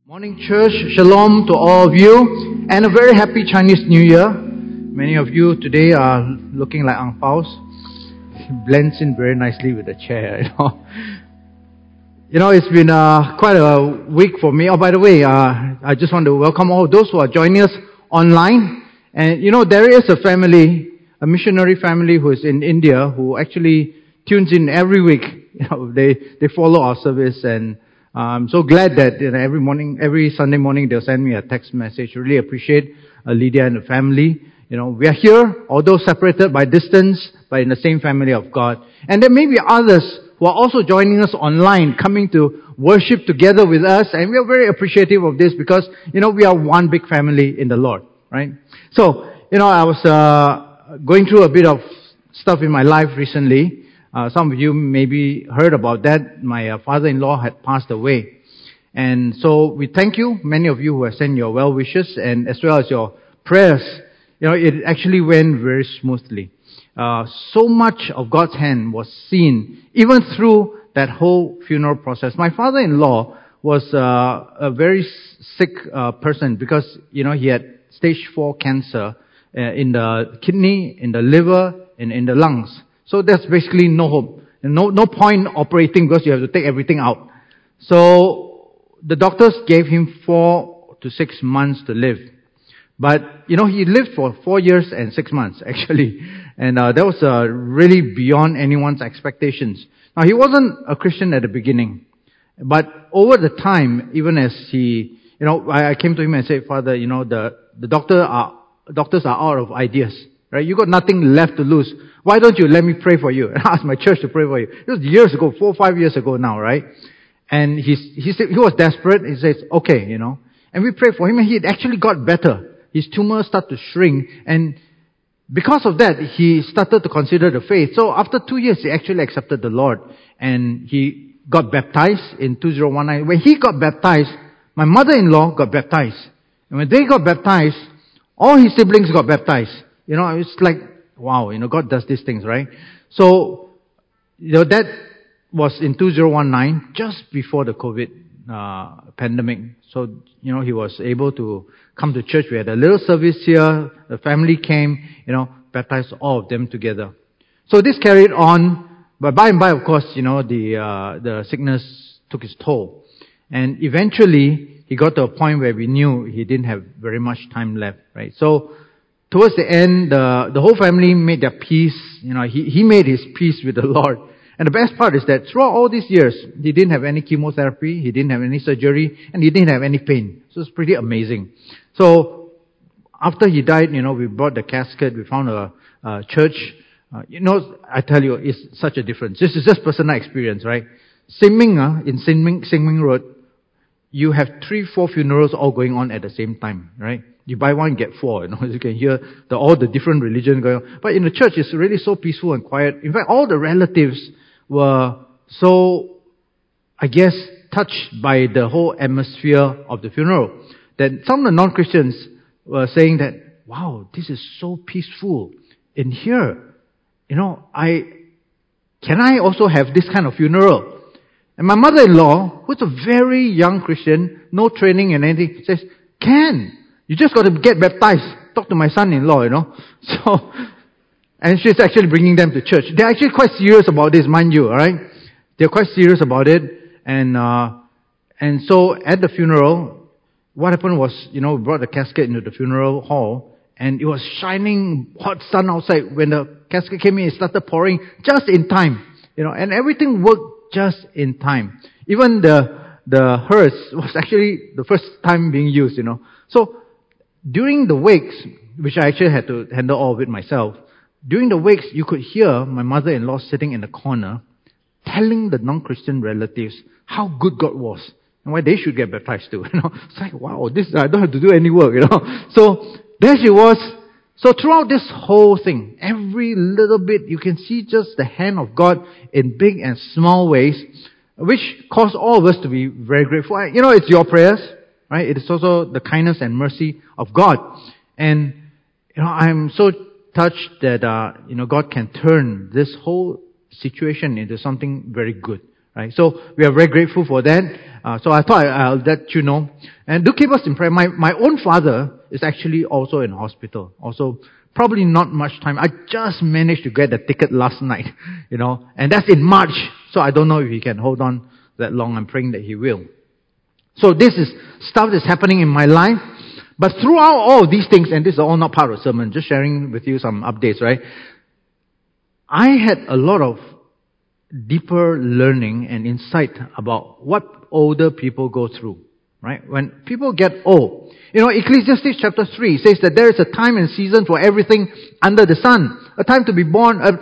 Morning, church. Shalom to all of you, and a very happy Chinese New Year. Many of you today are looking like ang paos. Blends in very nicely with the chair. It's been quite a week for me. Oh, by the way, I just want to welcome all those who are joining us online. And there is a family, a missionary family who is in India, who actually tunes in every week. They follow our service, and I'm so glad that every Sunday morning they'll send me a text message. Really appreciate Lydia and the family. We are here, although separated by distance, but in the same family of God. And there may be others who are also joining us online, coming to worship together with us. And we are very appreciative of this because, we are one big family in the Lord, right? So, I was going through a bit of stuff in my life recently. Some of you maybe heard about that. My father-in-law had passed away. And so we thank you, many of you who have sent your well wishes and as well as your prayers. It actually went very smoothly. So much of God's hand was seen even through that whole funeral process. My father-in-law was a very sick person because, he had stage 4 cancer in the kidney, in the liver, and in the lungs. So there's basically no hope. No point operating because you have to take everything out. So the doctors gave him 4 to 6 months to live. But, he lived for 4 years and 6 months actually. And that was really beyond anyone's expectations. Now he wasn't a Christian at the beginning. But over the time, even as he, I came to him and said, Father, the doctors are out of ideas. Right? You got nothing left to lose. Why don't you let me pray for you? And I asked my church to pray for you. It was years ago, 4 or 5 years ago now, right? And he said, he was desperate. He says, okay, And we prayed for him and he had actually got better. His tumor started to shrink. And because of that, he started to consider the faith. So after 2 years, he actually accepted the Lord. And he got baptized in 2019. When he got baptized, my mother-in-law got baptized. And when they got baptized, all his siblings got baptized. It's like, wow, God does these things, right? So, that was in 2019, just before the COVID pandemic. So, he was able to come to church. We had a little service here. The family came, baptized all of them together. So this carried on, but by and by, of course, the sickness took its toll. And eventually, he got to a point where we knew he didn't have very much time left, right? So, towards the end, the whole family made their peace. He made his peace with the Lord. And the best part is that throughout all these years, he didn't have any chemotherapy, he didn't have any surgery, and he didn't have any pain. So it's pretty amazing. So after he died, we brought the casket, we found a church. I tell you, it's such a difference. This is just personal experience, right? Sin Ming Road, you have 3-4 funerals all going on at the same time, right? You buy one, get 4, You can hear all the different religions going on. But in the church, it's really so peaceful and quiet. In fact, all the relatives were so, I guess, touched by the whole atmosphere of the funeral, that some of the non-Christians were saying that, wow, this is so peaceful in here. Can I also have this kind of funeral? And my mother-in-law, who's a very young Christian, no training and anything, says, can. You just got to get baptized. Talk to my son-in-law, So, and she's actually bringing them to church. They're actually quite serious about this, mind you, alright? They're quite serious about it. And so at the funeral, what happened was, we brought the casket into the funeral hall, and it was shining hot sun outside. When the casket came in, it started pouring just in time, and everything worked just in time. Even the hearse was actually the first time being used, So, during the wakes, which I actually had to handle all of it myself, during the wakes, you could hear my mother-in-law sitting in the corner, telling the non-Christian relatives how good God was, and why they should get baptized too, It's like, wow, I don't have to do any work, So, there she was. So throughout this whole thing, every little bit, you can see just the hand of God in big and small ways, which caused all of us to be very grateful. It's your prayers, right? It is also the kindness and mercy of God. And, I'm so touched that, God can turn this whole situation into something very good, right? So we are very grateful for that. So I thought I'll let you know. And do keep us in prayer. My own father is actually also in hospital. Also, probably not much time. I just managed to get the ticket last night, and that's in March. So I don't know if he can hold on that long. I'm praying that he will. So this is stuff that's happening in my life. But throughout all these things, and this is all not part of the sermon, just sharing with you some updates, right? I had a lot of deeper learning and insight about what older people go through, right? When people get old. Ecclesiastes chapter 3 says that there is a time and season for everything under the sun. A time to be born, and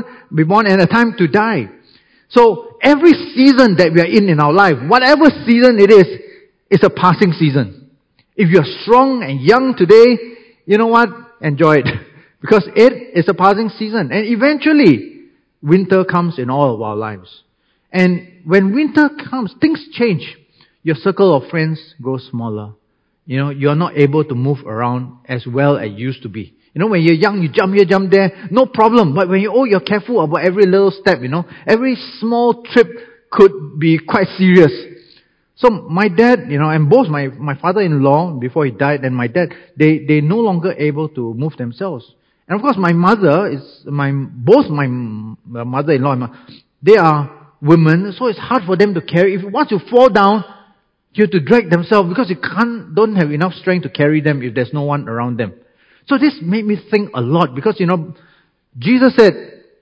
a time to die. So every season that we are in our life, whatever season it is a passing season. If you're strong and young today, you know what? Enjoy it. Because it is a passing season. And eventually, winter comes in all of our lives. And when winter comes, things change. Your circle of friends grows smaller. You're not able to move around as well as you used to be. When you're young, you jump here, jump there, no problem. But when you're old, you're careful about every little step, Every small trip could be quite serious. So my dad, and both my father-in-law, before he died, and my dad, they no longer able to move themselves. And of course, my mother both my mother-in-law, they are women, so it's hard for them to carry. Once you fall down, you have to drag themselves because you don't have enough strength to carry them if there's no one around them. So this made me think a lot because, Jesus said,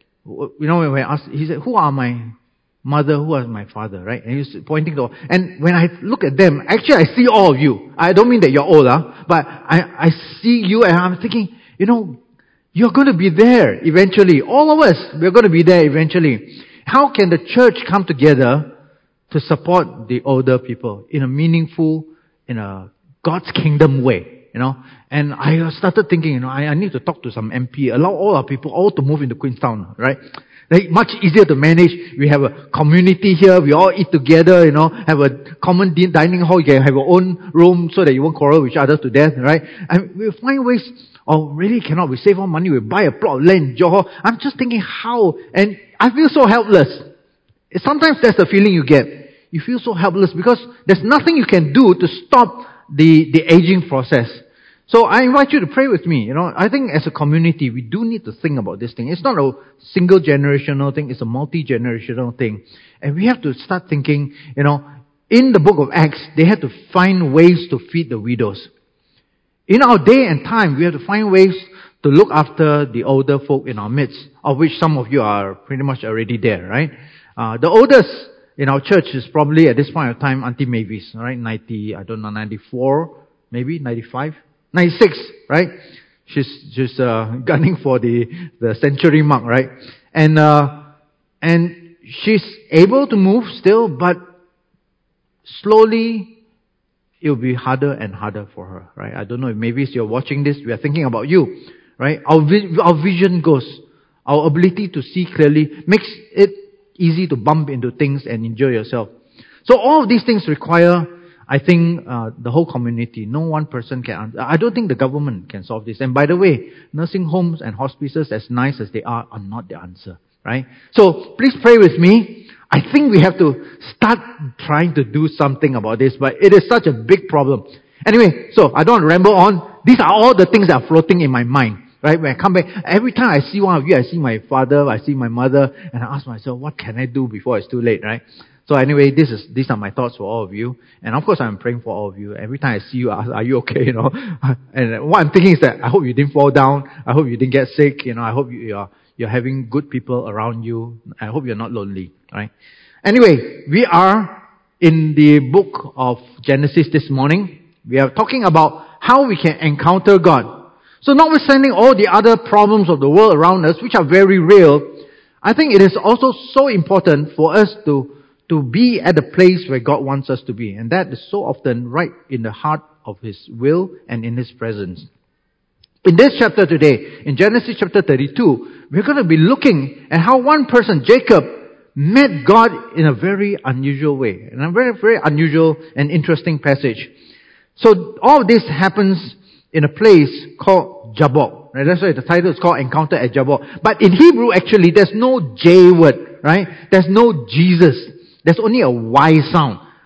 when we asked, he said, who are my mother, who are my father, right? And he's pointing to, and when I look at them, actually I see all of you. I don't mean that you're old, but I see you and I'm thinking, you're going to be there eventually. All of us, we're going to be there eventually. How can the church come together to support the older people in a meaningful, in a God's kingdom way? And I started thinking, I need to talk to some MP, allow all our people all to move into Queenstown, right? Much easier to manage. We have a community here. We all eat together, have a common dining hall. You can have your own room so that you won't quarrel with each other to death, right? And we'll find ways, really cannot. We save all money. We buy a plot of land in Johor. I'm just thinking how, and I feel so helpless. Sometimes that's the feeling you get. You feel so helpless because there's nothing you can do to stop the aging process. So I invite you to pray with me. I think as a community, we do need to think about this thing. It's not a single generational thing. It's a multi-generational thing. And we have to start thinking, in the book of Acts, they had to find ways to feed the widows. In our day and time, we have to find ways to look after the older folk in our midst, of which some of you are pretty much already there, right? The oldest in our church is probably at this point of time Auntie Mavis, right? 94, maybe 95. 96, right? She's gunning for the century mark, right? And she's able to move still, but slowly it will be harder and harder for her, right? I don't know if maybe you're watching this, we are thinking about you, right? Our vision goes, our ability to see clearly makes it easy to bump into things and enjoy yourself. So all of these things require, I think, the whole community. No one person can answer. I don't think the government can solve this. And by the way, nursing homes and hospices, as nice as they are not the answer, right? So please pray with me. I think we have to start trying to do something about this, but it is such a big problem. Anyway, so I don't want to ramble on. These are all the things that are floating in my mind, right? When I come back, every time I see one of you, I see my father, I see my mother, and I ask myself, what can I do before it's too late, right? So anyway, these are my thoughts for all of you. And of course, I'm praying for all of you. Every time I see you, I ask, are you okay, And what I'm thinking is that I hope you didn't fall down. I hope you didn't get sick, I hope you're having good people around you. I hope you're not lonely, right? Anyway, we are in the book of Genesis this morning. We are talking about how we can encounter God. So notwithstanding all the other problems of the world around us, which are very real, I think it is also so important for us to be at the place where God wants us to be. And that is so often right in the heart of His will and in His presence. In this chapter today, in Genesis chapter 32, we're going to be looking at how one person, Jacob, met God in a very unusual way. In a very, very unusual and interesting passage. So all of this happens in a place called Jabbok. Right? That's why the title is called Encounter at Jabbok. But in Hebrew, actually, there's no J word, right? There's no Jesus. There's only a Y sound.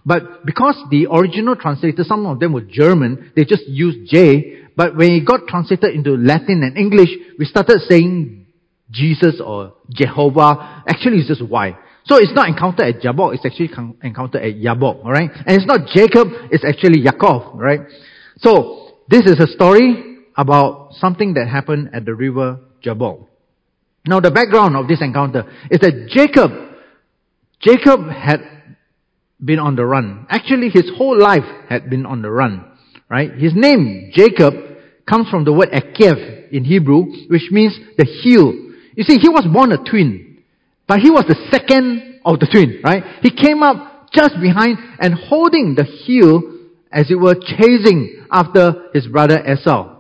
But because the original translators, some of them were German, they just used J. But when it got translated into Latin and English, we started saying Jesus or Jehovah. Actually, it's just Y. So it's not encountered at Jabbok, it's actually encountered at Yabok, alright? And it's not Jacob, it's actually Yaakov, right? So, this is a story about something that happened at the river Jabbok. Now, the background of this encounter is that Jacob had been on the run. Actually, his whole life had been on the run, right? His name, Jacob, comes from the word Ekev in Hebrew, which means the heel. You see, he was born a twin, but he was the second of the twin, right? He came up just behind and holding the heel, as it were, chasing after his brother Esau.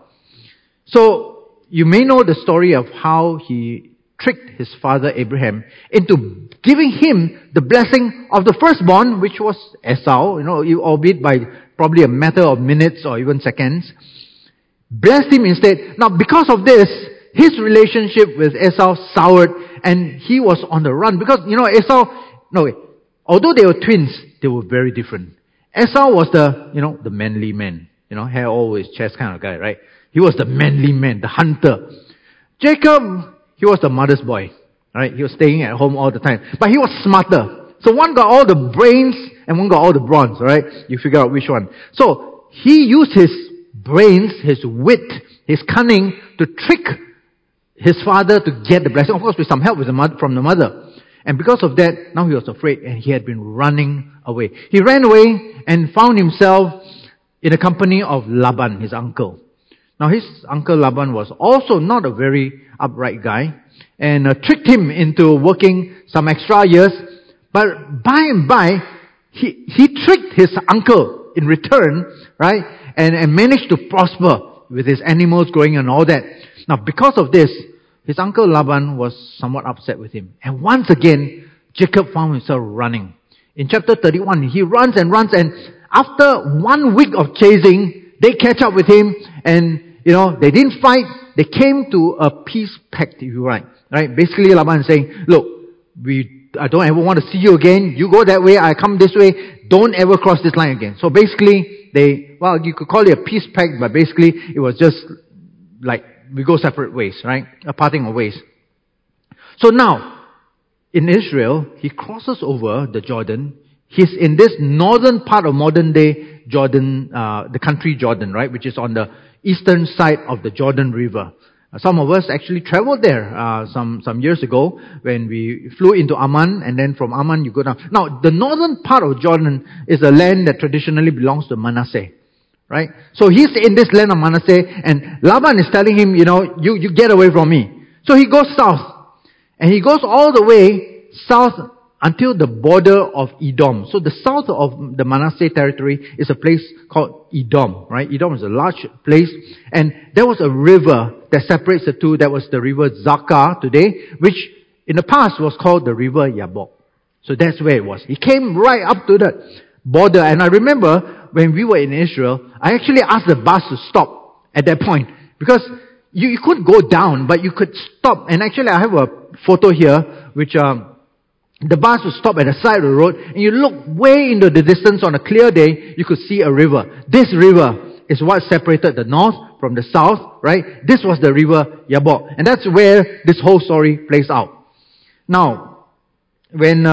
So, you may know the story of how he tricked his father Abraham into giving him the blessing of the firstborn, which was Esau, albeit by probably a matter of minutes or even seconds. Blessed him instead. Now, because of this, his relationship with Esau soured and he was on the run. Because, although they were twins, they were very different. Esau was the manly man, hair always, chest kind of guy, right? He was the manly man, the hunter. Jacob, he was the mother's boy, right? He was staying at home all the time. But he was smarter. So one got all the brains and one got all the bronze, right? You figure out which one. So he used his brains, his wit, his cunning to trick his father to get the blessing. Of course, with some help from the mother. And because of that, now he was afraid and he had been running away. He ran away and found himself in the company of Laban, his uncle. Now his uncle Laban was also not a very upright guy and tricked him into working some extra years. But by and by, he tricked his uncle in return, right? And managed to prosper with his animals growing and all that. Now because of this, his uncle Laban was somewhat upset with him. And once again, Jacob found himself running. In chapter 31, he runs and after 1 week of chasing, they catch up with him and, they didn't fight. They came to a peace pact, if you like. Right? Basically, Laban is saying, look, I don't ever want to see you again. You go that way, I come this way. Don't ever cross this line again. So basically, you could call it a peace pact, but basically, it was just like, we go separate ways, right? A parting of ways. So now, in Israel, he crosses over the Jordan. He's in this northern part of modern day Jordan, the country Jordan, right? Which is on the eastern side of the Jordan River. Some of us actually traveled there, some years ago when we flew into Amman, and then from Amman you go down. Now, the northern part of Jordan is a land that traditionally belongs to Manasseh. Right? So he's in this land of Manasseh, and Laban is telling him, you get away from me. So he goes south. And he goes all the way south until the border of Edom. So the south of the Manasseh territory is a place called Edom, right? Edom is a large place. And there was a river that separates the two. That was the river Zakar today, which in the past was called the river Yabok. So that's where it was. He came right up to the border. And I remember when we were in Israel, I actually asked the bus to stop at that point. Because you couldn't go down, but you could stop. And actually I have a photo here, which the bus would stop at the side of the road, and you look way into the distance on a clear day, you could see a river. This river is what separated the north from the south, right? This was the river Yabok. And that's where this whole story plays out. Now, when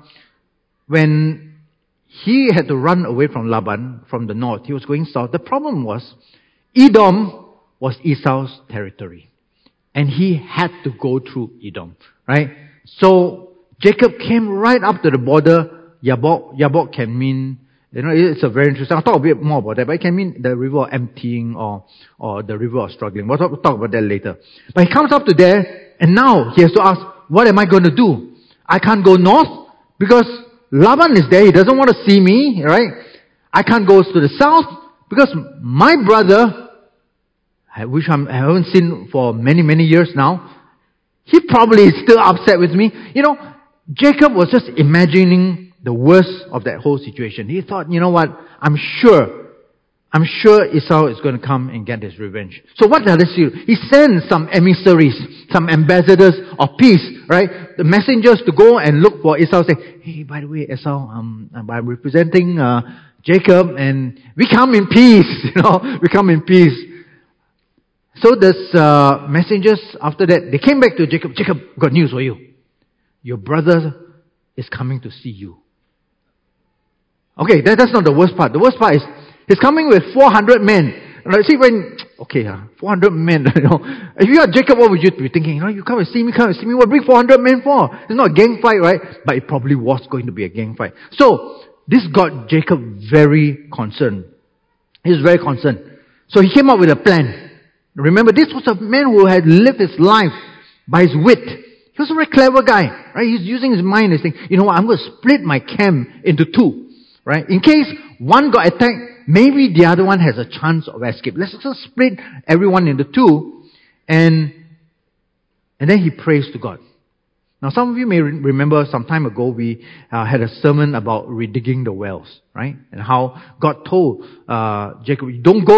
he had to run away from Laban from the north, he was going south. The problem was, Edom was Esau's territory. And he had to go through Edom, right? So, Jacob came right up to the border. Yabok can mean, it's a very interesting, I'll talk a bit more about that, but it can mean the river of emptying or the river of struggling. We'll talk about that later. But he comes up to there, and now he has to ask, what am I going to do? I can't go north, because Laban is there, he doesn't want to see me, right? I can't go to the south, because my brother, which I haven't seen for many, many years now, he probably is still upset with me. Jacob was just imagining the worst of that whole situation. He thought, I'm sure I'm sure Esau is going to come and get his revenge. So what does he do? He sends some emissaries, some ambassadors of peace, right? The messengers to go and look for Esau, say, hey, by the way, Esau, I'm representing Jacob, and we come in peace, we come in peace. So this messengers, after that, they came back to Jacob. Jacob, got news for you. Your brother is coming to see you. Okay, that's not the worst part. The worst part is, he's coming with 400 men. See, 400 men, If you are Jacob, what would you be thinking? You come and see me, What bring 400 men for? It's not a gang fight, right? But it probably was going to be a gang fight. So, this got Jacob very concerned. He was very concerned. So he came up with a plan. Remember, this was a man who had lived his life by his wit. He was a very clever guy, right? He's using his mind. He's thinking, I'm going to split my camp into two, right? In case one got attacked, maybe the other one has a chance of escape. Let's just split everyone into two. And then he prays to God. Now, some of you may remember some time ago we had a sermon about redigging the wells, right? And how God told Jacob,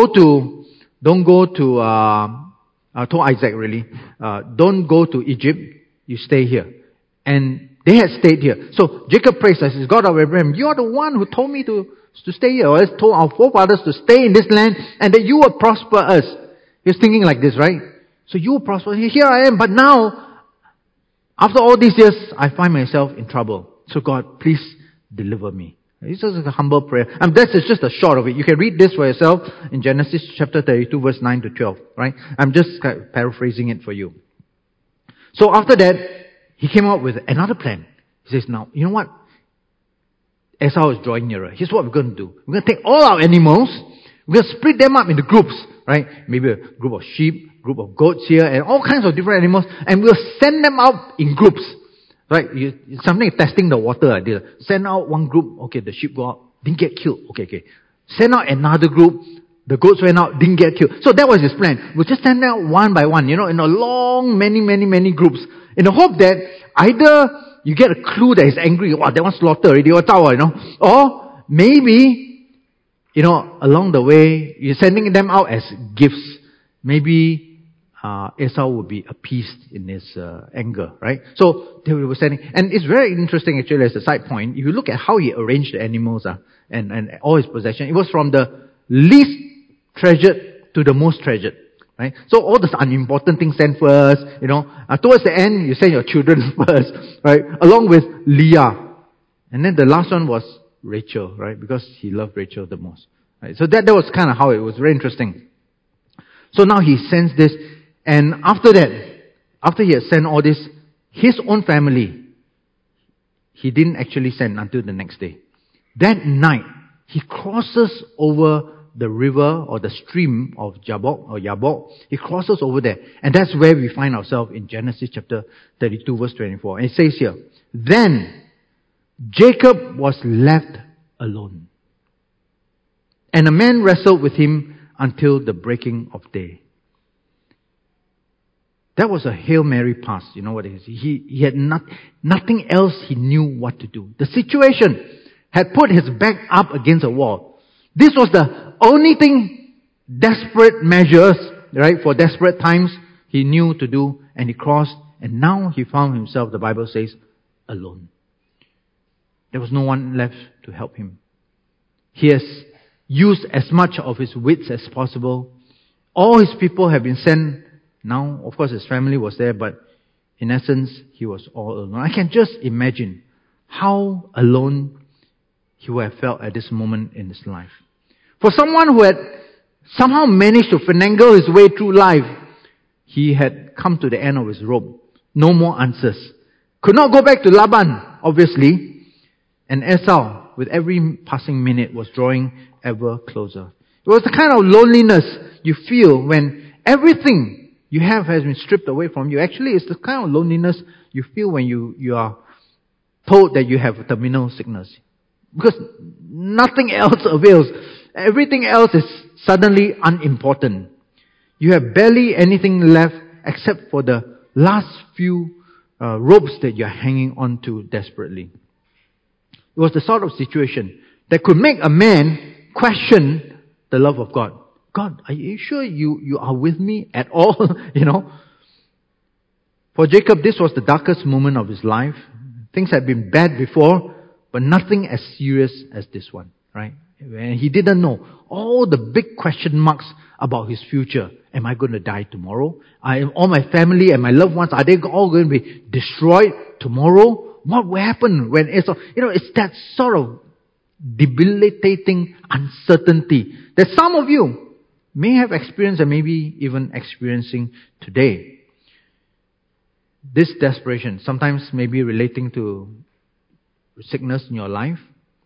told Isaac really, don't go to Egypt, you stay here. And they had stayed here. So Jacob prays, says, God of Abraham, you are the one who told me to stay here, or has told our forefathers to stay in this land, and that you will prosper us. He's thinking like this, right? So you will prosper. Here I am, but now, after all these years, I find myself in trouble. So God, please deliver me. It's just a humble prayer. And that's just a short of it. You can read this for yourself in Genesis chapter 32, verse 9 to 12, right? I'm just paraphrasing it for you. So after that, he came up with another plan. He says, now, you know what? Esau is drawing nearer. Here's what we're going to do. We're going to take all our animals, we're going to split them up into groups, right? Maybe a group of sheep, group of goats here, and all kinds of different animals, and we'll send them out in groups. Right? Something like testing the water idea. Send out one group, okay, the sheep go out, didn't get killed. Okay. Send out another group, the goats went out, didn't get killed. So that was his plan. We'll just send out one by one, in a long, many groups. In the hope that either you get a clue that he's angry, wow, that one slaughter already, or maybe, along the way, you're sending them out as gifts. Maybe Esau would be appeased in his anger, right? So they were sending, and it's very interesting actually as a side point. If you look at how he arranged the animals and all his possessions, it was from the least treasured to the most treasured, right? So all the unimportant things sent first, towards the end you send your children first, right? Along with Leah, and then the last one was Rachel, right? Because he loved Rachel the most, right? So that was kind of how it was. Very interesting. So now he sends this. And after that, after he had sent all this, his own family, he didn't actually send until the next day. That night, he crosses over the river or the stream of Jabbok. He crosses over there. And that's where we find ourselves in Genesis chapter 32, verse 24. And it says here, then Jacob was left alone. And a man wrestled with him until the breaking of day. That was a Hail Mary pass. You know what it is? He had nothing else he knew what to do. The situation had put his back up against a wall. This was the only thing, desperate measures, right, for desperate times he knew to do, and he crossed, and now he found himself, the Bible says, alone. There was no one left to help him. He has used as much of his wits as possible. All his people have been sent. Now, of course, his family was there, but in essence, he was all alone. I can just imagine how alone he would have felt at this moment in his life. For someone who had somehow managed to finagle his way through life, he had come to the end of his rope. No more answers. Could not go back to Laban, obviously. And Esau, with every passing minute, was drawing ever closer. It was the kind of loneliness you feel when everything you have has been stripped away from you. Actually, it's the kind of loneliness you feel when you are told that you have terminal sickness. Because nothing else avails. Everything else is suddenly unimportant. You have barely anything left except for the last few ropes that you're hanging on to desperately. It was the sort of situation that could make a man question the love of God. God, are you sure you are with me at all? For Jacob, this was the darkest moment of his life. Things had been bad before, but nothing as serious as this one, right? And he didn't know all the big question marks about his future. Am I going to die tomorrow? All my family and my loved ones, are they all going to be destroyed tomorrow? What will happen when it's that sort of debilitating uncertainty that some of you may have experienced and maybe even experiencing today. This desperation, sometimes maybe relating to sickness in your life,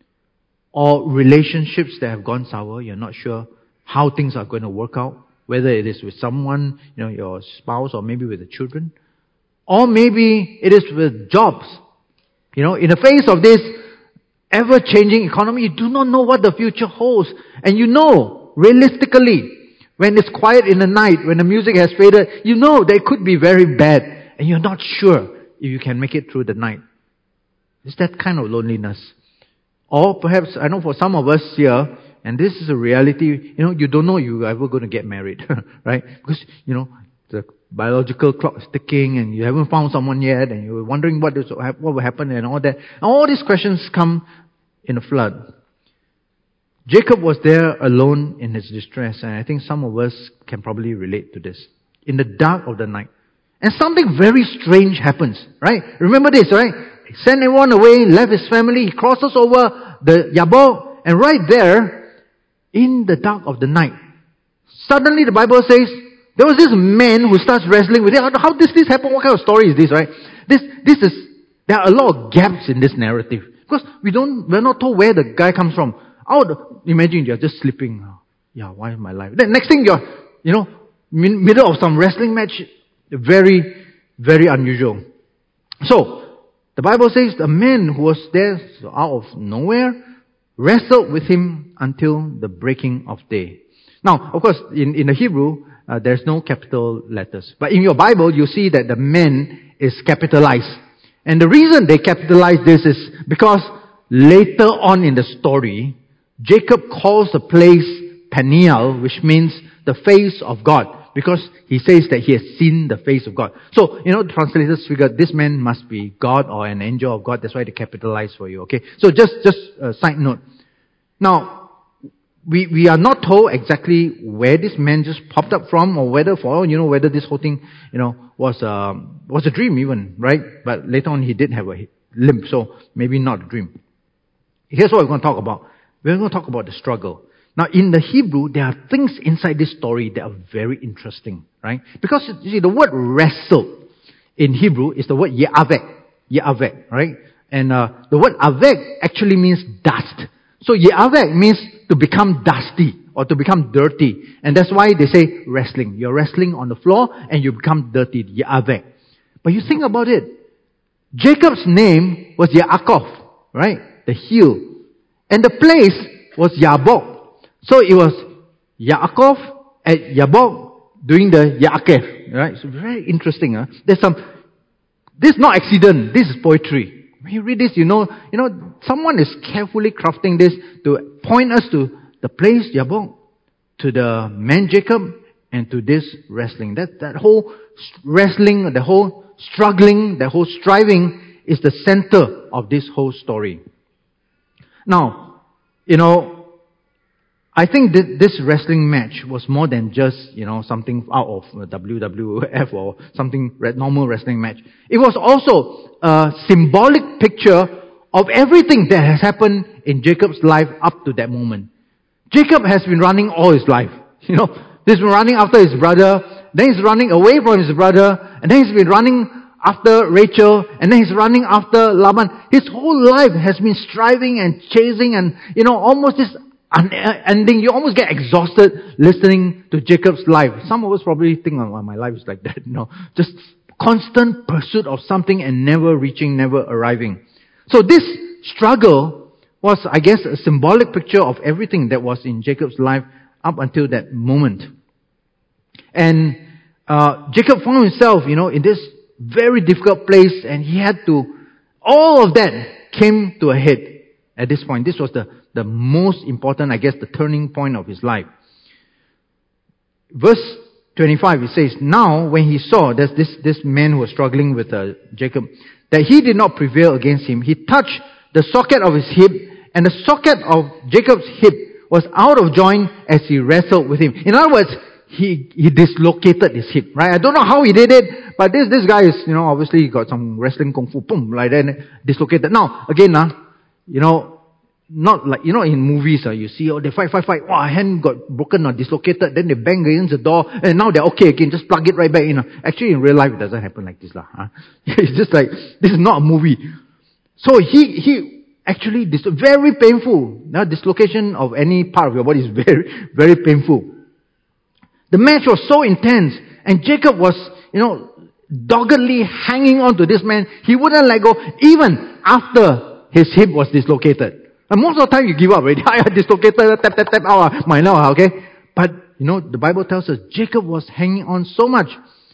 or relationships that have gone sour. You're not sure how things are going to work out, whether it is with someone, your spouse, or maybe with the children, or maybe it is with jobs. In the face of this ever-changing economy, you do not know what the future holds. And realistically, when it's quiet in the night, when the music has faded, that it could be very bad. And you're not sure if you can make it through the night. It's that kind of loneliness. Or perhaps, I know for some of us here, and this is a reality, you don't know you're ever going to get married, right? Because, the biological clock is ticking and you haven't found someone yet and you're wondering what will happen and all that. And all these questions come in a flood. Jacob was there alone in his distress, and I think some of us can probably relate to this. In the dark of the night. And something very strange happens, right? Remember this, right? He sent everyone away, left his family, he crosses over the Yabok, and right there, in the dark of the night, suddenly the Bible says, there was this man who starts wrestling with it. How does this happen? What kind of story is this, right? There are a lot of gaps in this narrative. Because we're not told where the guy comes from. Imagine you're just sleeping. Why is my life? Then next thing you're, middle of some wrestling match. Very, very unusual. So, the Bible says the man who was there out of nowhere wrestled with him until the breaking of day. Now, of course, in the Hebrew, there's no capital letters. But in your Bible, you see that the man is capitalized. And the reason they capitalize this is because later on in the story, Jacob calls the place Peniel, which means the face of God. Because he says that he has seen the face of God. So, the translators figured this man must be God or an angel of God. That's why they capitalize for you, okay? So just a side note. Now, we are not told exactly where this man just popped up from, or whether whether this whole thing, was a dream even, right? But later on he did have a limp, so maybe not a dream. Here's what we're going to talk about. We're going to talk about the struggle. Now, in the Hebrew, there are things inside this story that are very interesting, right? Because, you see, the word wrestle in Hebrew is the word ye'avek, right? And the word avek actually means dust. So ye'avek means to become dusty or to become dirty. And that's why they say wrestling. You're wrestling on the floor and you become dirty, ye'avek. But you think about it. Jacob's name was Yaakov, right? The heel. And the place was Yabok. So it was Yaakov at Yabok doing the Yaakov, right? So very interesting. This is not accident. This is poetry. When you read this, someone is carefully crafting this to point us to the place Yabok, to the man Jacob, and to this wrestling. That whole wrestling, the whole struggling, the whole striving is the center of this whole story. Now, I think that this wrestling match was more than just, something out of WWF or something normal wrestling match. It was also a symbolic picture of everything that has happened in Jacob's life up to that moment. Jacob has been running all his life. He's been running after his brother, then he's running away from his brother, and then he's been running after Rachel, and then he's running after Laban. His whole life has been striving and chasing and, almost this ending. You almost get exhausted listening to Jacob's life. Some of us probably think, my life is like that. Just constant pursuit of something and never reaching, never arriving. So this struggle was, I guess, a symbolic picture of everything that was in Jacob's life up until that moment. And Jacob found himself, in this very difficult place, and he had to, all of that came to a head at this point. This was the the most important, I guess, the turning point of his life. Verse 25, it says, now when he saw there's this man who was struggling with Jacob, that he did not prevail against him, he touched the socket of his hip, and the socket of Jacob's hip was out of joint as he wrestled with him. In other words, he dislocated his hip, right? I don't know how he did it, but this guy is, obviously he got some wrestling kung fu, boom, like that, dislocated. Now, again, not like, in movies, you see, they fight, wow, hand got broken or dislocated, then they bang against the door, and now they're okay again, just plug it right back in. Actually, in real life, it doesn't happen like this, huh? It's just like, this is not a movie. So he actually, this very painful. Now, dislocation of any part of your body is very, very painful. The match was so intense, and Jacob was, doggedly hanging on to this man. He wouldn't let go, even after his hip was dislocated. And most of the time you give up already. I dislocated, tap, okay? But, the Bible tells us Jacob was hanging on so much,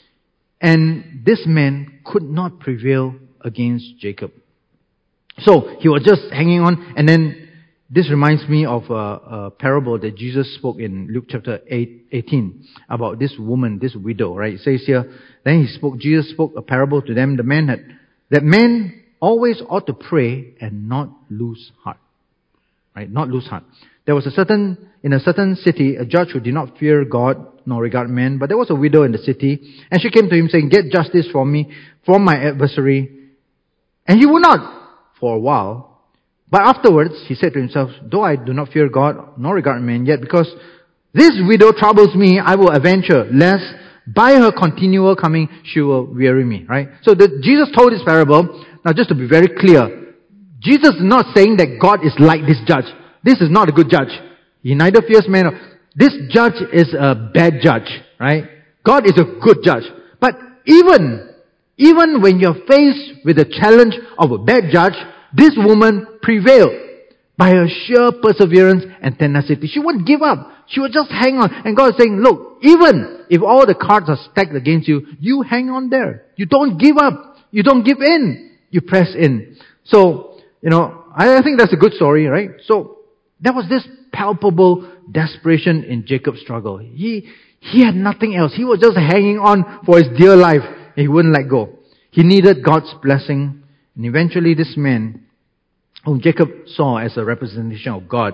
and this man could not prevail against Jacob. So, he was just hanging on, and then this reminds me of a parable that Jesus spoke in Luke chapter 18 about this woman, this widow, right? It says here, then Jesus spoke a parable to them. That men always ought to pray and not lose heart. Right? Not lose heart. There was in a certain city, a judge who did not fear God nor regard men, but there was a widow in the city, and she came to him saying, get justice for me, from my adversary. And he would not for a while. But afterwards, he said to himself, though I do not fear God nor regard men, yet because this widow troubles me, I will avenge her, lest by her continual coming she will weary me. Right? So Jesus told this parable. Now just to be very clear, Jesus is not saying that God is like this judge. This is not a good judge. He neither fears man. This judge is a bad judge. Right? God is a good judge. But even when you're faced with the challenge of a bad judge, this woman prevailed by her sheer perseverance and tenacity. She wouldn't give up. She would just hang on. And God is saying, look, even if all the cards are stacked against you, you hang on there. You don't give up. You don't give in. You press in. So, I think that's a good story, right? So, there was this palpable desperation in Jacob's struggle. He had nothing else. He was just hanging on for his dear life. He wouldn't let go. He needed God's blessing. And eventually this man, whom Jacob saw as a representation of God,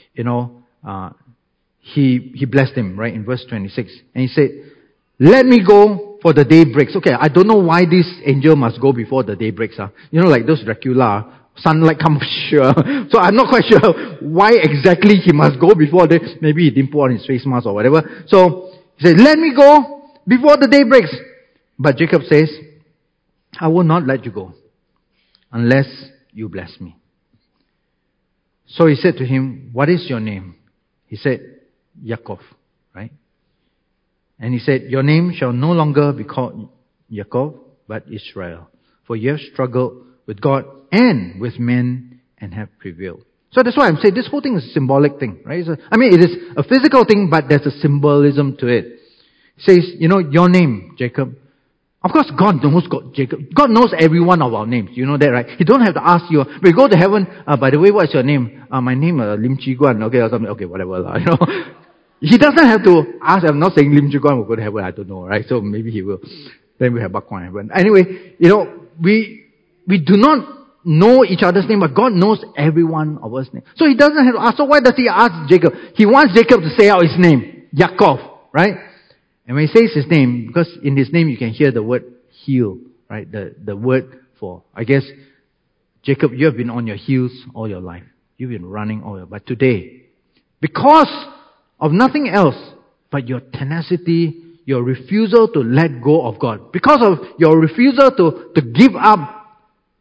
he blessed him, right, in verse 26. And he said, let me go for the day breaks. Okay, I don't know why this angel must go before the day breaks. Like those Dracula, sunlight comes, sure. So I'm not quite sure why exactly he must go before maybe he didn't put on his face mask or whatever. So he said, let me go before the day breaks. But Jacob says, I will not let you go unless you bless me. So he said to him, what is your name? He said, Yaakov, right? And he said, your name shall no longer be called Yaakov, but Israel. For you have struggled with God and with men and have prevailed. So that's why I'm saying this whole thing is a symbolic thing, right? It is a physical thing, but there's a symbolism to it. It says, your name, Jacob. Of course, God knows Jacob. God knows every one of our names. You know that, right? He don't have to ask you. We go to heaven. By the way, what's your name? My name Lim Chi Guan. Okay, or something. Okay, whatever. He doesn't have to ask. I'm not saying Lim Chi Guan will go to heaven. I don't know, right? So maybe he will. Then we have Bak Kwan heaven. Anyway, we do not know each other's name, but God knows every one of us' name. So He doesn't have to ask. So why does He ask Jacob? He wants Jacob to say out his name, Yaakov, right? And when he says his name, because in his name you can hear the word heel, right? The word for, I guess, Jacob, you have been on your heels all your life. You've been running all your life. But today, because of nothing else but your tenacity, your refusal to let go of God, because of your refusal to give up,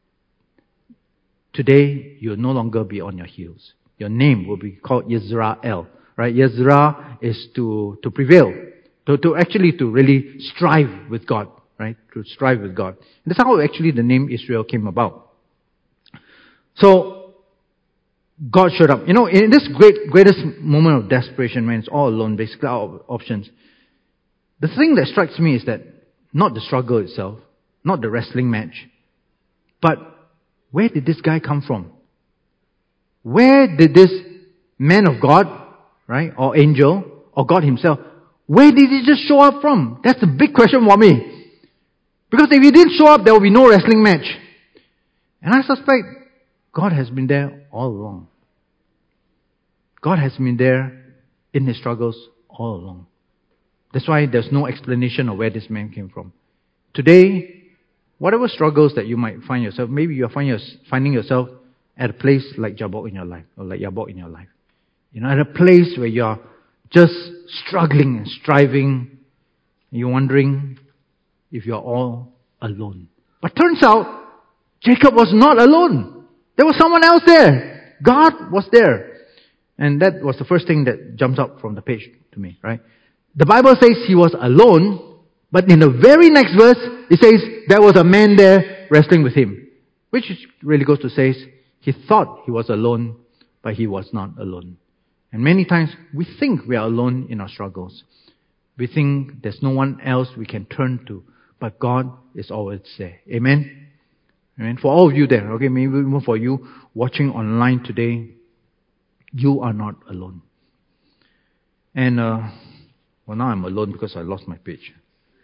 today you'll no longer be on your heels. Your name will be called Yisrael, right? Yisra is to prevail. To really strive with God, right? To strive with God. And that's how actually the name Israel came about. So, God showed up. In this greatest moment of desperation, when it's all alone, basically out of options, the thing that strikes me is that not the struggle itself, not the wrestling match, but where did this guy come from? Where did this man of God, right, or angel, or God himself, where did he just show up from? That's the big question for me. Because if he didn't show up, there will be no wrestling match. And I suspect God has been there all along. God has been there in his struggles all along. That's why there's no explanation of where this man came from. Today, whatever struggles that you might find yourself, maybe you're finding yourself at a place like Jabbok in your life, or like Jabbok in your life. At a place where you're just struggling and striving, and you're wondering if you're all alone. But turns out, Jacob was not alone. There was someone else there. God was there. And that was the first thing that jumps up from the page to me, right? The Bible says he was alone, but in the very next verse, it says there was a man there wrestling with him. Which really goes to say, he thought he was alone, but he was not alone. And many times, we think we are alone in our struggles. We think there's no one else we can turn to, but God is always there. Amen? Amen? For all of you there, okay, maybe even for you watching online today, you are not alone. And, well, now I'm alone because I lost my page.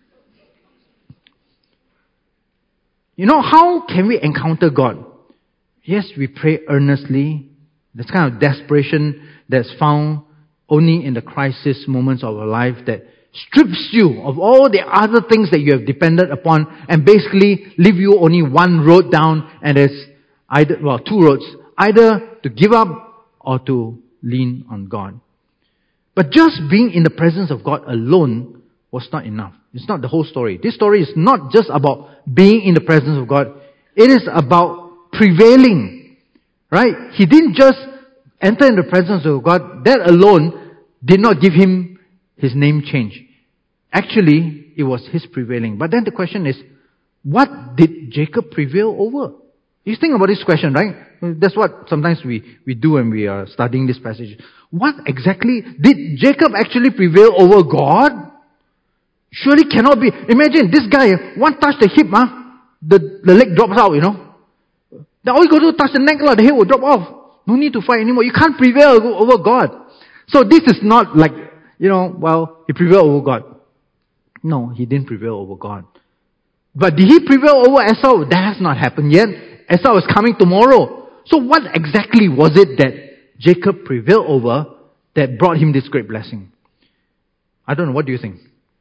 How can we encounter God? Yes, we pray earnestly. This kind of desperation that's found only in the crisis moments of our life that strips you of all the other things that you have depended upon and basically leave you only one road down, and there's two roads. Either to give up or to lean on God. But just being in the presence of God alone was not enough. It's not the whole story. This story is not just about being in the presence of God. It is about prevailing. Right? He didn't just enter in the presence of God. That alone did not give him his name change. Actually, it was his prevailing. But then the question is, what did Jacob prevail over? You think about this question, right? That's what sometimes we do when we are studying this passage. What exactly did Jacob actually prevail over God? Surely cannot be. Imagine this guy, one touch the hip, the leg drops out, Then all you got to do is touch the neck, the head will drop off. No need to fight anymore. You can't prevail over God. So this is not like, he prevailed over God. No, he didn't prevail over God. But did he prevail over Esau? That has not happened yet. Esau is coming tomorrow. So what exactly was it that Jacob prevailed over that brought him this great blessing? I don't know. What do you think?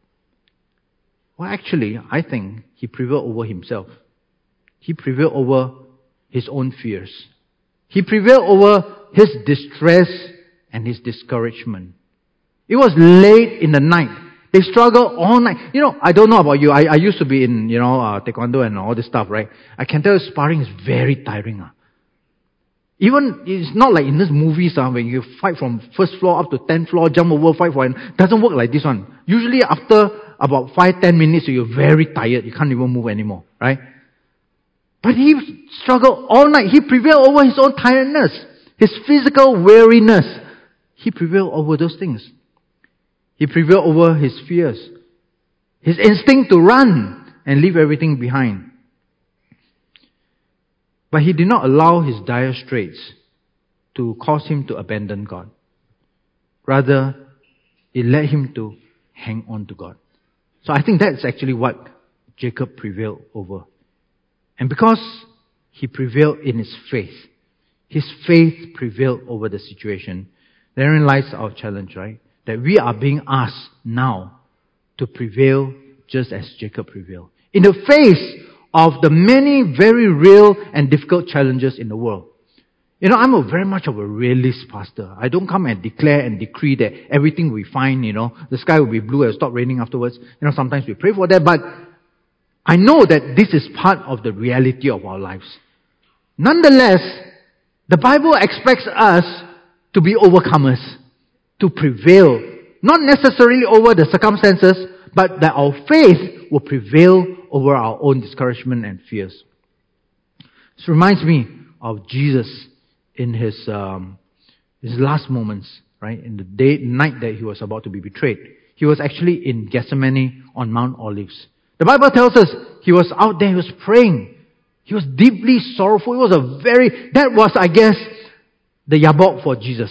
Well, actually, I think he prevailed over himself. He prevailed over his own fears. He prevailed over his distress and his discouragement. It was late in the night. They struggled all night. I don't know about you. I used to be in, taekwondo and all this stuff, right? I can tell you sparring is very tiring. Even, it's not like in these movies when you fight from first floor up to 10th floor, jump over, fight for it. It doesn't work like this one. Usually after about 5-10 minutes, you're very tired. You can't even move anymore, right? But he struggled all night. He prevailed over his own tiredness, his physical weariness. He prevailed over those things. He prevailed over his fears, his instinct to run and leave everything behind. But he did not allow his dire straits to cause him to abandon God. Rather, it led him to hang on to God. So I think that's actually what Jacob prevailed over. And because he prevailed in his faith prevailed over the situation. Therein lies our challenge, right? That we are being asked now to prevail just as Jacob prevailed. In the face of the many very real and difficult challenges in the world. I'm very much of a realist pastor. I don't come and declare and decree that everything we find, the sky will be blue and stop raining afterwards. Sometimes we pray for that, but I know that this is part of the reality of our lives. Nonetheless, the Bible expects us to be overcomers, to prevail, not necessarily over the circumstances, but that our faith will prevail over our own discouragement and fears. This reminds me of Jesus in his last moments, right? In the night that he was about to be betrayed. He was actually in Gethsemane on Mount Olives. The Bible tells us he was out there, he was praying. He was deeply sorrowful. That was, I guess, the Jabbok for Jesus.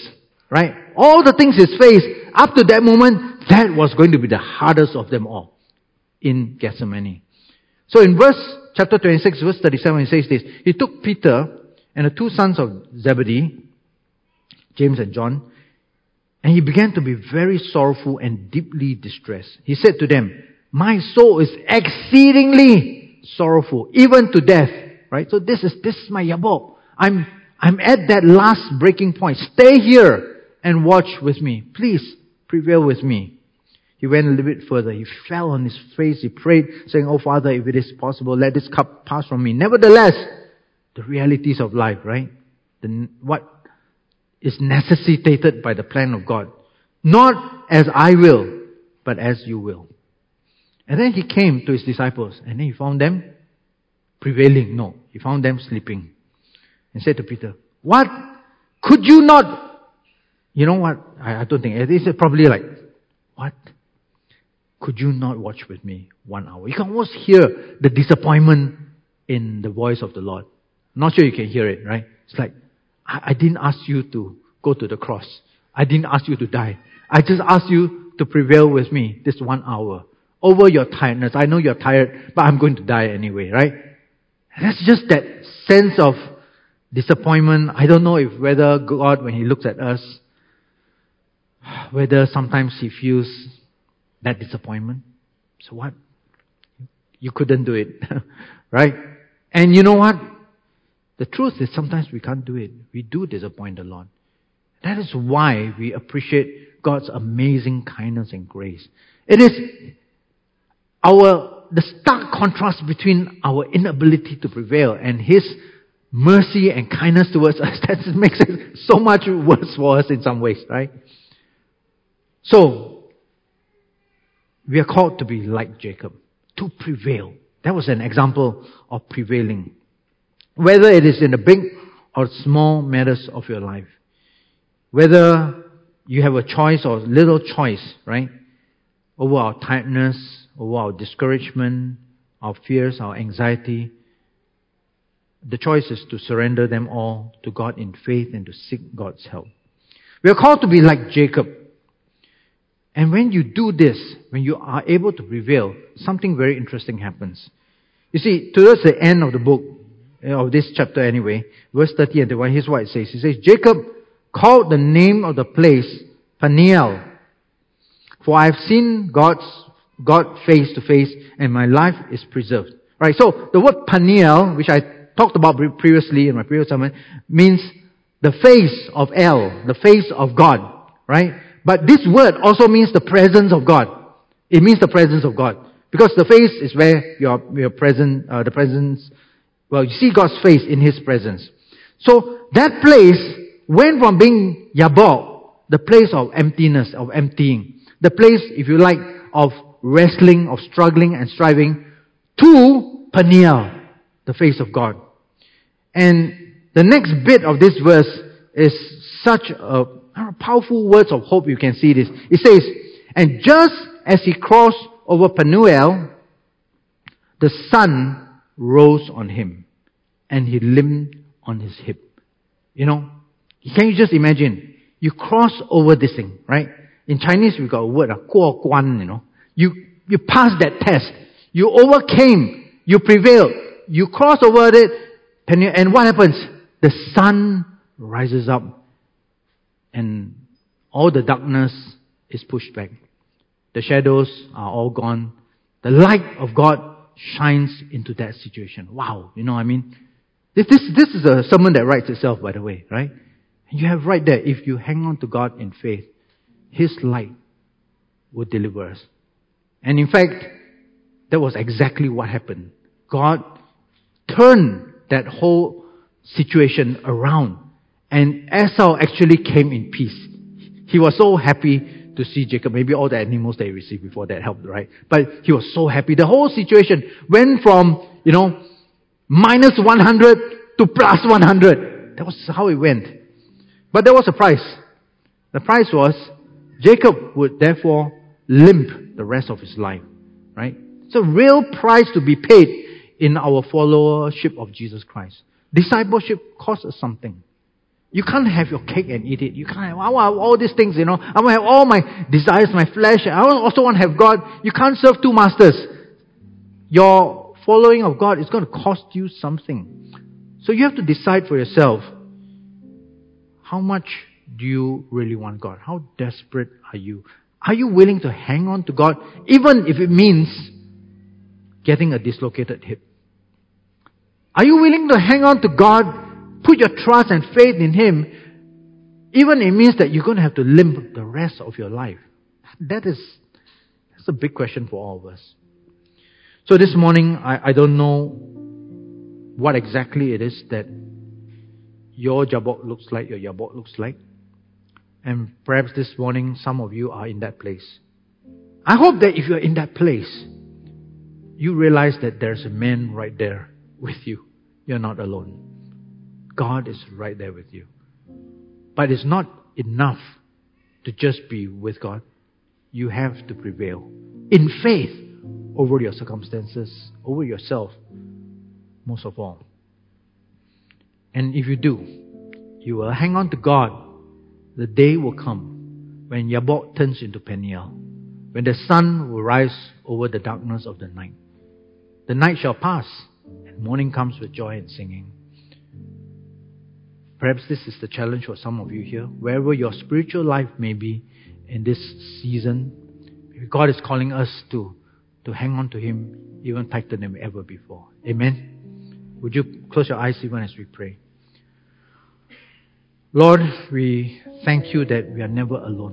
right? All the things He's faced, up to that moment, that was going to be the hardest of them all in Gethsemane. So in chapter 26, verse 37, it says this. He took Peter and the two sons of Zebedee, James and John, and He began to be very sorrowful and deeply distressed. He said to them, my soul is exceedingly sorrowful, even to death. Right? So this is my yabok. I'm at that last breaking point. Stay here and watch with me. Please prevail with me. He went a little bit further. He fell on his face. He prayed, saying, oh Father, if it is possible, let this cup pass from me. Nevertheless, the realities of life, right? What is necessitated by the plan of God. Not as I will, but as you will. And then He came to His disciples, and then He found them prevailing. No, He found them sleeping. And said to Peter, what? Could you not? You know what? I don't think. It is probably like, what? Could you not watch with me 1 hour? You can almost hear the disappointment in the voice of the Lord. I'm not sure you can hear it, right? It's like, I didn't ask you to go to the cross. I didn't ask you to die. I just asked you to prevail with me this 1 hour. Over your tiredness. I know you're tired, but I'm going to die anyway, right? And that's just that sense of disappointment. I don't know whether God, when He looks at us, whether sometimes He feels that disappointment. So what? You couldn't do it, right? And you know what? The truth is sometimes we can't do it. We do disappoint the Lord. That is why we appreciate God's amazing kindness and grace. It is the stark contrast between our inability to prevail and His mercy and kindness towards us that makes it so much worse for us in some ways, right? So, we are called to be like Jacob, to prevail. That was an example of prevailing. Whether it is in the big or small matters of your life. Whether you have a choice or little choice, right? Over our tiredness, over our discouragement, our fears, our anxiety. The choice is to surrender them all to God in faith and to seek God's help. We are called to be like Jacob. And when you do this, when you are able to prevail, something very interesting happens. You see, towards the end of the book, of this chapter anyway, verse 30 and 31, here's what it says. It says, Jacob called the name of the place Peniel, for I have seen God face to face, and my life is preserved. Right, so the word Peniel, which I talked about previously in my previous sermon, means the face of El, the face of God. Right? But this word also means the presence of God. It means the presence of God. Because the face is where your presence, the presence, well, you see God's face in His presence. So that place went from being Yabok, the place of emptiness, of emptying, the place, if you like, of wrestling, of struggling and striving, to Peniel, the face of God. And the next bit of this verse is such a powerful words of hope. You can see this. It says, and just as he crossed over Penuel, the sun rose on him, and he limped on his hip. You know, can you just imagine? You cross over this thing, right? In Chinese, we got a word, 过关, you know. You passed that test. You overcame. You prevailed. You cross over it. And what happens? The sun rises up. And all the darkness is pushed back. The shadows are all gone. The light of God shines into that situation. Wow, you know what I mean? This is a sermon that writes itself, by the way, right? And you have right there, if you hang on to God in faith, His light will deliver us. And in fact, that was exactly what happened. God turned that whole situation around. And Esau actually came in peace. He was so happy to see Jacob. Maybe all the animals that he received before that helped, right? But he was so happy. The whole situation went from, minus 100 to plus 100. That was how it went. But there was a price. The price was Jacob would therefore limp the rest of his life, right? It's a real price to be paid in our followership of Jesus Christ. Discipleship costs us something. You can't have your cake and eat it. You can't have, I want all these things, I want to have all my desires, my flesh. I also want to have God. You can't serve two masters. Your following of God is going to cost you something. So you have to decide for yourself, how much do you really want God? How desperate are you? Are you willing to hang on to God, even if it means getting a dislocated hip? Are you willing to hang on to God, put your trust and faith in Him, even if it means that you're going to have to limp the rest of your life? That's a big question for all of us. So this morning, I don't know what exactly it is that your Jabbok looks like, your Jabbok looks like. And perhaps this morning, some of you are in that place. I hope that if you're in that place, you realize that there's a man right there with you. You're not alone. God is right there with you. But it's not enough to just be with God. You have to prevail in faith over your circumstances, over yourself, most of all. And if you do, you will hang on to God. The day will come when Jabbok turns into Peniel, when the sun will rise over the darkness of the night. The night shall pass, and morning comes with joy and singing. Perhaps this is the challenge for some of you here. Wherever your spiritual life may be in this season, God is calling us to hang on to Him even tighter than ever before. Amen? Would you close your eyes even as we pray? Lord, we thank You that we are never alone,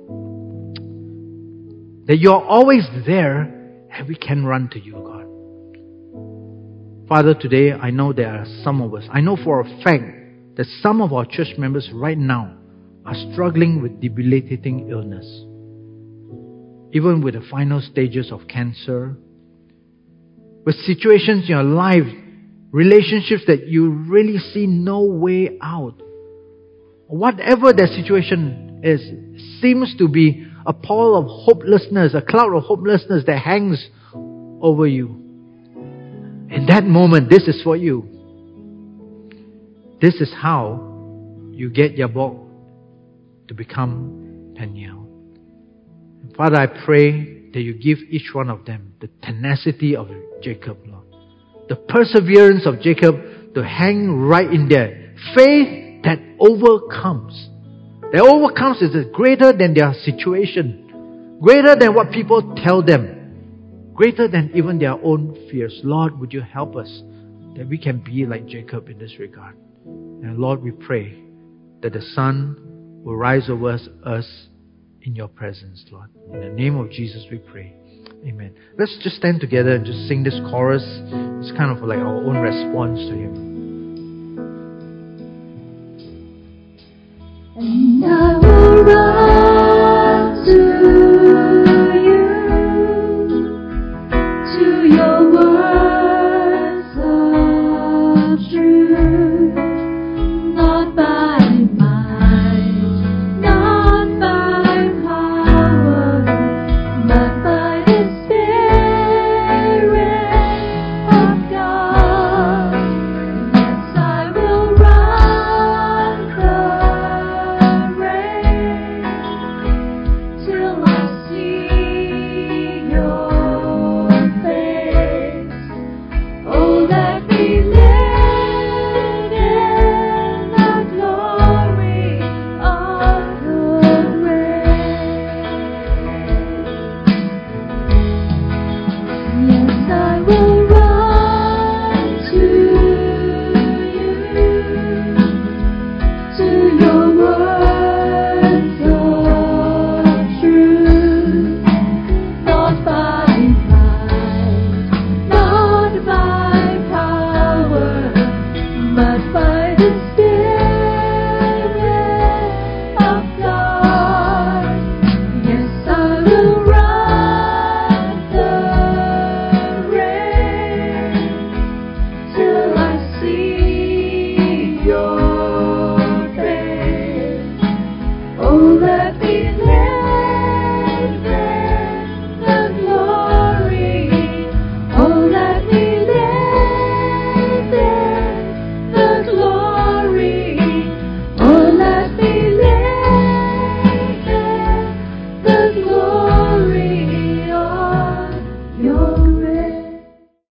Lord. That You are always there and we can run to You, God. Father, today I know there are some of us, I know for a fact that some of our church members right now are struggling with debilitating illness. Even with the final stages of cancer, with situations in your life, relationships that you really see no way out. Whatever the situation is, seems to be a pall of hopelessness, a cloud of hopelessness that hangs over you. In that moment, this is for you. This is how you get Jabbok to become Peniel. Father, I pray that You give each one of them the tenacity of Jacob, Lord. The perseverance of Jacob to hang right in there. Faith that overcomes. That overcomes is greater than their situation. Greater than what people tell them. Greater than even their own fears. Lord, would You help us that we can be like Jacob in this regard. And Lord, we pray that the sun will rise over us in Your presence, Lord. In the name of Jesus we pray. Amen. Let's just stand together and just sing this chorus. It's kind of like our own response to Him. And I will rise.